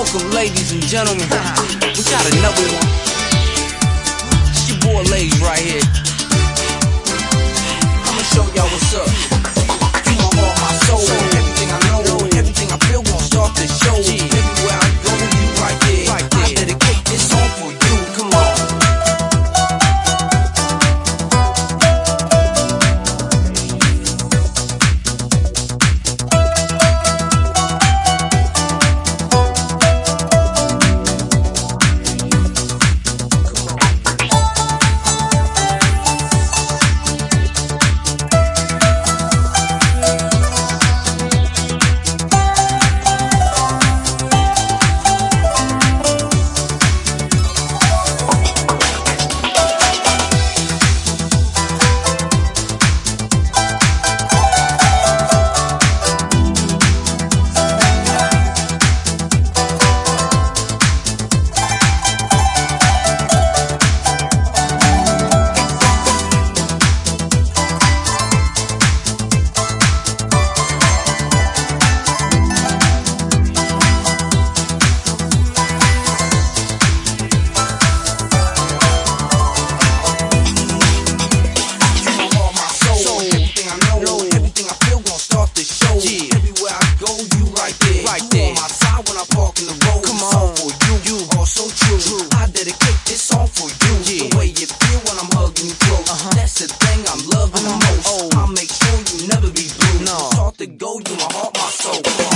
Welcome, ladies and gentlemen. We got another one. It's your boy Lays right here. I'ma show y'all what's up. You my heart, my soul. Everything I know, everything I feel gon' start to show. Everywhere I go, you right there. I dedicate this song for you. Come on. That's the thing I'm loving the most. I'll make sure you never be blue. Start to go, you my heart, my soul.